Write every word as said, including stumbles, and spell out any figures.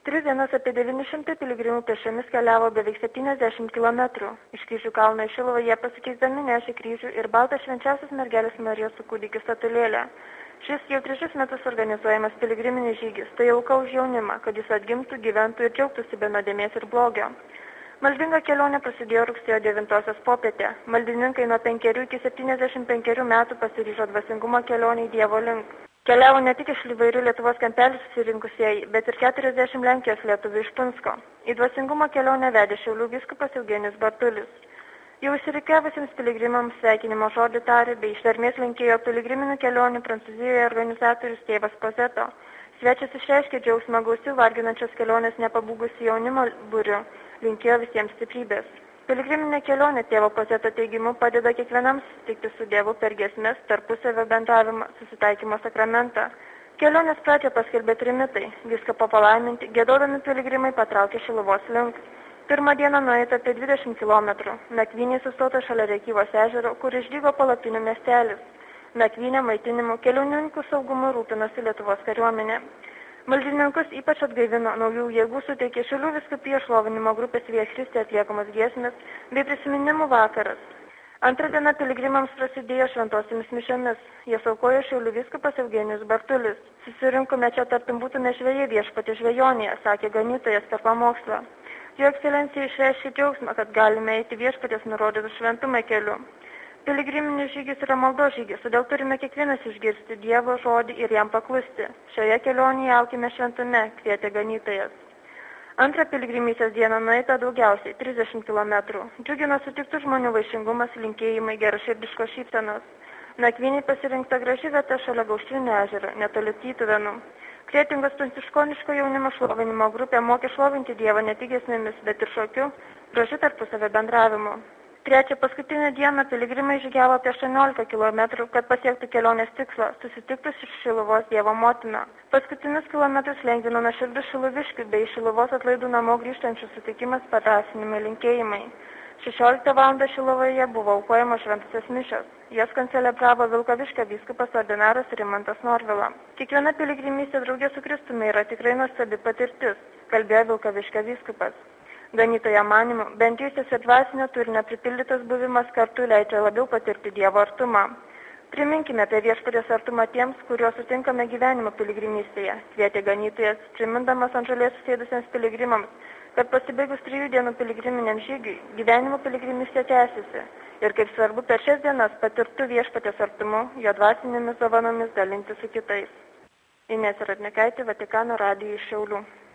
Tris dienas apie devyni šimtai piligrimų pėsčiomis keliavo beveik septyniasdešimt kilometrų. Iš Kryžių kalno į Šiluvą jie pasikeisdami nešė kryžių ir baltą švenčiausios mergelės Marijos su kūdikiu statulėlę. Šis jau trečius metus organizuojamas piligriminis žygis, tai auka už jaunimą, kad jis atgimtų, gyventų ir džiaugtųsi be nuodėmės ir blogio. Maldinga kelionė prasidėjo rugsėjo devintosios popietę. Maldininkai nuo penkerių iki septyniasdešimt penkerių metų pasiryžo dvasingumo kelionį Dievo link. Keliavo ne tik iš įvairių Lietuvos kampelių susirinkusieji, bet ir keturiasdešimt Lenkijos lietuvių iš Punsko. Į dvasingumo kelionę vedė Šiaulių vyskupas Eugenijus Bartulis. Jau išsirikiavusiems piligrimams sveikinimo žodį tarė bei ištvermės linkėjo piligriminių kelionių Prancūzijoje organizatorius tėvas Pozeto. Svečias išreiškė džiaugsmą gausių varginančios kelionės nepabūgusių jaunimo būrių, linkėjo visiems stiprybės. Piligriminė kelionė tėvo Pozeto teigimu padeda kiekvienam susitikti su Dievu per giesmes, tarpusavio bendravimą, susitaikymo sakramentą. Kelionės pradžią paskelbė trimitai, vyskupo palaiminti, giedodami piligrimai patraukė Šiluvos link. Pirmą dieną nueita apie dvidešimt kilometrų. Nakvynė sustota šalia Rėkyvos ežero, kur išdygo palapinių miestelis. Nakvynė maitinimu, keliauninkų saugumu rūpinosi Lietuvos kariuomenė. Maldininkus ypač atgaivino, naujų jėgų suteikė Šiaulių vyskupijos šlovinimo grupės Via Christi atliekamos giesmės bei prisiminimų vakaras. Antrą dieną piligrimams prasidėjo šventosiamis mišiomis. Jas aukojo Šiaulių vyskupas Eugenijus Bartulis. Susirinkome čia tartum būtume žvejai viešpatie žvejonėje, sakė ganytojas per pamokslą. Jo ekscelencija išreiškė džiaugsmą, kad galime eiti viešpatės nurodytų šventumą keliu. Piligriminis žygis yra maldos žygis, todėl turime kiekvienas išgirsti Dievo žodį ir jam paklusti. Šioje kelionėje aukime šventume, kvietė ganytojas. Antrą piligrimystės dieną nueita daugiausiai trisdešimt kilometrų. Džiugino sutiktų žmonių vaišingumas, linkėjimai, geraširdiškos šypsenos. Nakvynei pasirinkta graži vieta šalia Gauštvinio ežero, netoli Tytuvėnų. Kretingos pranciškoniško jaunimo šlovinimo grupė mokė šlovinti Dievą ne tik giesmėmis, bet ir šokiu, gražiu tarpusavio bendravimu. Trečią paskutinę dieną piligrimai žygiavo apie aštuoniolika kilometrų, kad pasiektų kelionės tikslą, susitiktų su Šiluvos Dievo motina. Paskutinius kilometrus lengvino nuoširdų šiluviškių bei Šiluvos atlaidų namo grįžtančių sutikimas, padrąsinimai, linkėjimai. šešioliktą valandą Šiluvoje buvo aukojamos šventosios mišios. Jas koncelebravo Vilkaviškio vyskupas ordinaras Rimantas Norvila. Kiekviena piligrimystė draugė su Kristumi yra tikrai nuostabi patirtis, kalbėjo Vilkaviškio vyskupas. Ganytojo manimu, bendrystės ir dvasinio turinio pripildytas buvimas kartu leidžia labiau patirti Dievo artumą. Priminkime apie viešpaties artumą tiems, kuriuos sutinkame gyvenimo piligrimystėje, kvietė ganytojas, primindamas ant žolės susėdusiems piligrimams, kad pasibaigus trijų dienų piligriminiam žygiui, gyvenimo piligrimystė tęsiasi ir kaip svarbu per šias dienas patirtų viešpaties artumu, jo dvasinėmis dovanomis dalinti su kitais. Inesa Radnikaitė, Vatikano radijui iš Šiaulių.